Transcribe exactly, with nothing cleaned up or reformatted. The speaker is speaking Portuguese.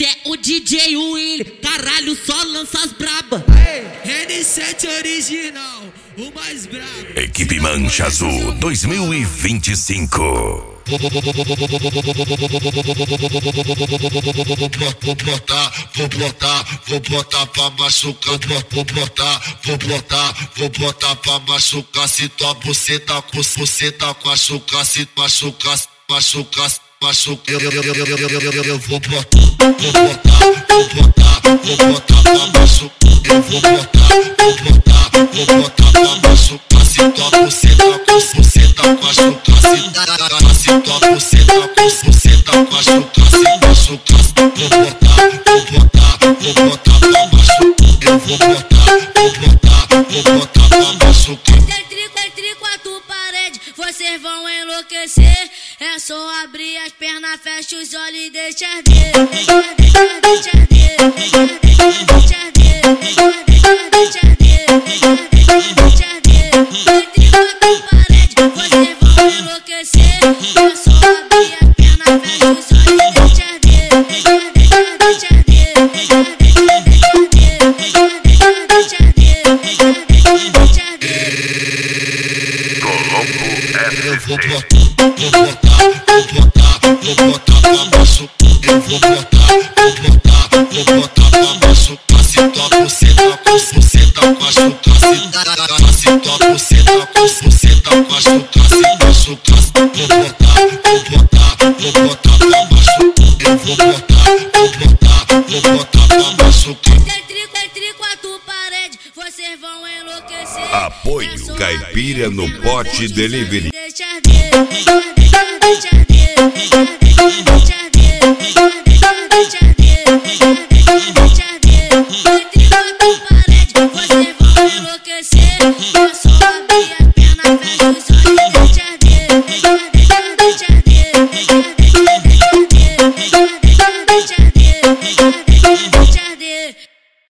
Esse é o D J Willy, caralho, só lança as braba. N sete original, o mais brabo. Equipe Mancha Azul dois mil e vinte e cinco. Vou botar, vou botar, vou botar pra machucar. Vou botar, vou botar, vou botar pra machucar. Se tua buceta com buceta com machucar, se machucar, machucar, machucar. Eu, eu, eu, eu, eu, eu, eu vou botar, vou botar, vou botar, vou botar pra machucar. Eu vou botar, vou botar, vou botar pra machucar. Se tua buceta com buceta com machucar, se se tua buceta com buceta com machucar, se machucar. Vou botar, vou botar, vou botar pra machucar. Eu vou botar, vou botar, vou botar pra machucar. Entre quatro paredes, vocês vão enlouquecer. É só abrir as pernas, fecha os olhos e deixa arder. Deixa arder, deixa arder, deixa arder, deixa arder, deixa arder, deixa arder, deixa arder. Entre quatro paredes, vocês vão enlouquecer. É só abrir as pernas, fecha os olhos e deixa arder. Deixa arder, deixa arder, deixa arder, deixa arder, deixa arder, deixa arder, deixa arder, deixa arder. Eu vou botar, vou botar, vou botar, vou botar pra machucar. Eu vou botar, vou botar, vou botar pra machucar. Se tua buceta com buceta com machucar, se se tua buceta com buceta com machucar, se machucar. Vou botar, vou botar, vou botar pra machucar. Eu vou botar, vou botar, vou botar pra machucar. Entre quatro paredes, vocês vão enlouquecer. Apoio Caipira no Pote Delivery. Deixa arder, deixa arder, deixa arder, deixa arder, deixa arder, deixa arder, deixa arder.